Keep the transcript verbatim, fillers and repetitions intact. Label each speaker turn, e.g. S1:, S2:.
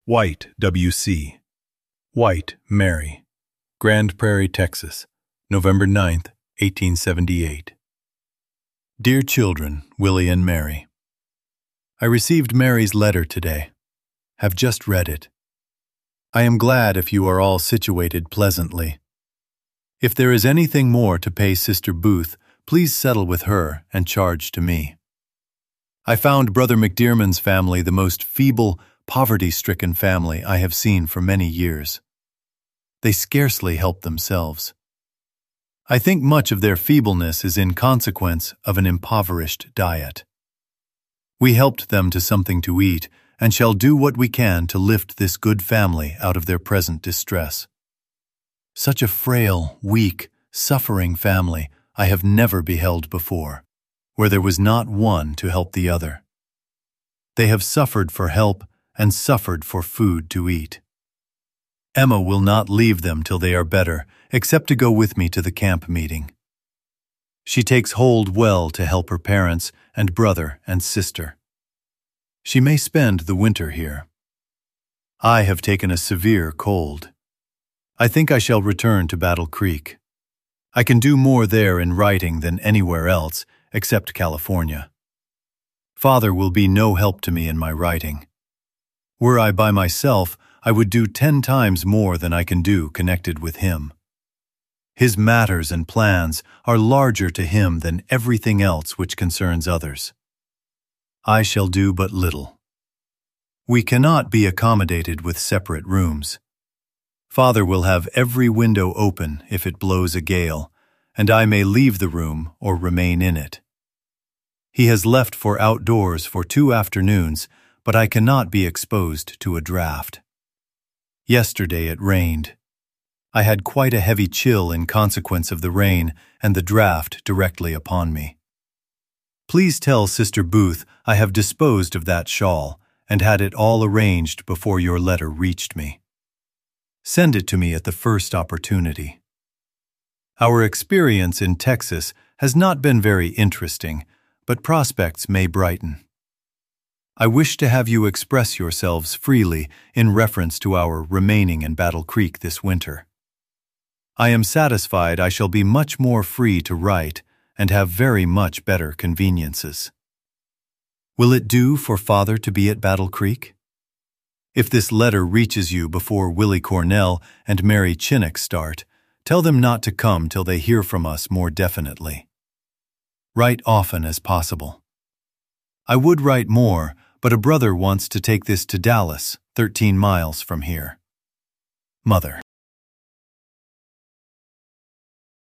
S1: White, W C White, Mary. Grand Prairie, Texas, November ninth, eighteen seventy-eight. Dear children, Willie and Mary, I received Mary's letter today. Have just read it. I am glad if you are all situated pleasantly. If there is anything more to pay Sister Booth, please settle with her and charge to me. I found Brother McDearman's family the most feeble, poverty-stricken family I have seen for many years. They scarcely help themselves. I think much of their feebleness is in consequence of an impoverished diet. We helped them to something to eat, and shall do what we can to lift this good family out of their present distress. Such a frail, weak, suffering family I have never beheld before, where there was not one to help the other. They have suffered for help and suffered for food to eat. Emma will not leave them till they are better, except to go with me to the camp meeting. She takes hold well to help her parents and brother and sister. She may spend the winter here. I have taken a severe cold. I think I shall return to Battle Creek. I can do more there in writing than anywhere else, except California. Father will be no help to me in my writing. Were I by myself, I would do ten times more than I can do connected with him. His matters and plans are larger to him than everything else which concerns others. I shall do but little. We cannot be accommodated with separate rooms. Father will have every window open if it blows a gale, and I may leave the room or remain in it. He has left for outdoors for two afternoons, but I cannot be exposed to a draft. Yesterday it rained. I had quite a heavy chill in consequence of the rain and the draft directly upon me. Please tell Sister Booth I have disposed of that shawl and had it all arranged before your letter reached me. Send it to me at the first opportunity. Our experience in Texas has not been very interesting, but prospects may brighten. I wish to have you express yourselves freely in reference to our remaining in Battle Creek this winter. I am satisfied I shall be much more free to write and have very much better conveniences. Will it do for Father to be at Battle Creek? If this letter reaches you before Willie Cornell and Mary Chinnock start, tell them not to come till they hear from us more definitely. Write often as possible. I would write more, but a brother wants to take this to Dallas, thirteen miles from here. Mother.